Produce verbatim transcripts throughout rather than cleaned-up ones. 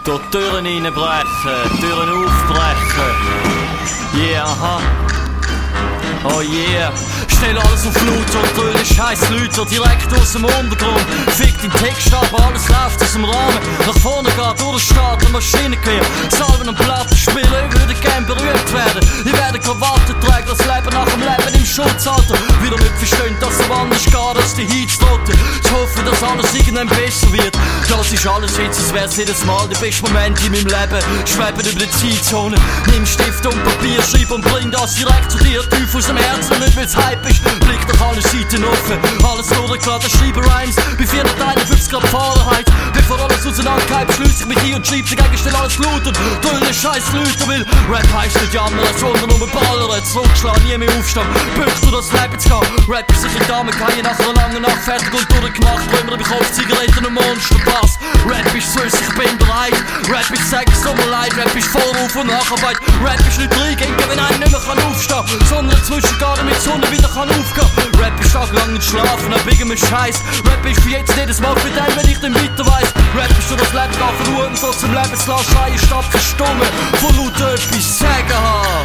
Durch die Türen reinbrechen, Türen aufbrechen. Yeah, aha. Oh yeah. Stell alles auf laut und dröhne scheiß Leute direkt aus dem Untergrund. Fick den Text ab, alles läuft aus dem Rahmen. Nach vorne geht durch den Start und Maschinengewehr. Salven und Platten spielen, ich würde gern berühmt werden. Ich werde Krawatte tragen, das Leben nach dem Leben im Schutzalter. Wieder nicht verstehen, dass es anders geht als die Heiztote. Ich hoffe, dass alles irgendwann besser wird. Das ist alles jetzt, als wär's jedes Mal der beste Moment in meinem Leben. Schweben über die Zeitzone. Nimm Stift und Papier, schreib und bring das direkt zu dir. Tief aus dem Herzen, nicht weil's Hype ist. Blick durch alle Seiten offen, alles durchgeladen, schreibe Rhymes. Bei vier Teilen fünfzig Grad Fahrenheit. Bevor alles auseinandergeht, schließ ich mich ein und schreib dagegen, stell alles laut und dröhne scheiß Leute. Will Rap heisst nicht jammern, sondern nur ballern. Zurückschlagen, nie mehr aufstehen, Bücht durch das Leben zu gehen. Rap ist sich in Damen, keine nach einer langen Nacht fertig und durchgemacht. Römer im Kopf, Zigaretten und Monsterpass. Rap ist süß, ich bin bereit. Rap ist Sex, es tut mir leid. Rap ist Vorruf und Nacharbeit. Rap ist nicht reingehen, wenn einer nicht mehr kann aufstehen, sondern dazwischen geht, damit die Sonne wieder kann aufgehen. Rap ist tagelang nicht schlafen, ab wegen mir Scheiß. Rap ist für jetzt jedes Mal für den, wenn ich den weiter weiss. Rap ist schon das Leben gehen verruhen, so zum Lebenslauf schreien, statt verstummen. Von laut etwas sagen haben.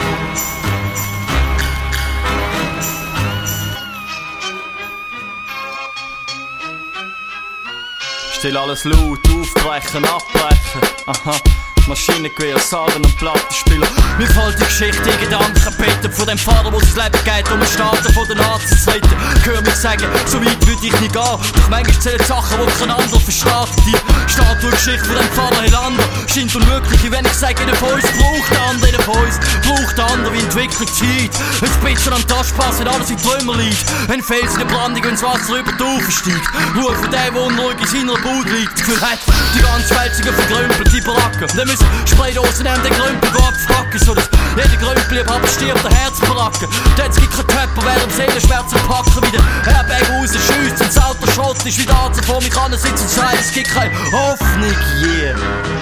Still alles laut, aufbrechen, abbrechen. Aha. Maschinengewehr, Salven und Plattenspieler. Mir fällt die Geschichte, die Gedanken beten von dem Vater, wo das Leben geht, um den Staaten von den Nazis retten. Hör mich sagen, so weit würde ich nicht gehen. Doch manchmal zählen Sachen, die kein anderer versteht. Die Statue Geschichte von dem Vater Helander scheint unmöglich, wenn ich sage, der von uns braucht der andere, der von uns braucht der andere, wie Entwicklung Zeit. Ein bisschen am Taschenpass, wenn alles in Trümmer liegt. Ein Fels in der Brandung, wenn das Wasser über die Ufer steigt. Rufen der, der unruhig in seiner Bude liegt. Das Gefühl hat, die ganze Welt sind verkrümpelt, die Baracken. Spraydosen haben den Grümpel abfracken, so dass jeder Grümpel lieb aber stirbt der Herzbaracken. Denn es gibt keinen Töpper, wer im Seelenschmerzen packen. Wie der Airbag raus schiesst und das Auto Schrott ist wie der Arzt vor mich an sitzt und sagt, es gibt keine Hoffnung, yeah.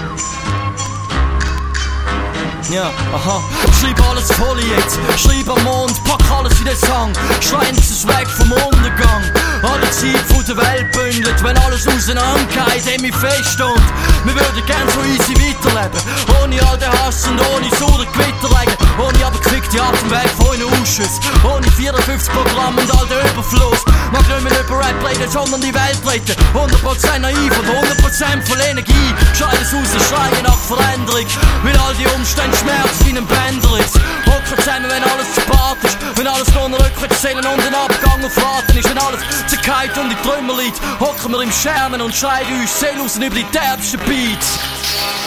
Ja, aha. Schreib alles voll jetzt, schreib am Mond, pack alles in den Song. Schreien es weg vom Untergang. Alle Zeit von der Welt bündelt, wenn alles auseinandergeht, haben wir fest und wir würden gern so easy weiterleben. Ohne all den Hass und ohne sauren Gewitterregen. Ohne aber gefickte Atemweg von euren Ausschuss. Ohne vierundfünfzig Programm und all den Überfluss. Mag nicht mehr über Rap reden, sondern die Welt retten. hundert Prozent naiv und hundert Prozent voll Energie. Schreit es raus und schreien nach Veränderung. Weil all die Umstände Schmerz wie ein Bänder ist. Hocken zusammen, wenn alles zu spät ist. Wenn alles nur noch rückwärts zählen und den Abgang auf Warten ist. Wenn alles zerkeit und in Trümmer liegt. Hocken wir im Schermen und schreien uns Seelen raus über die derbsten Beats.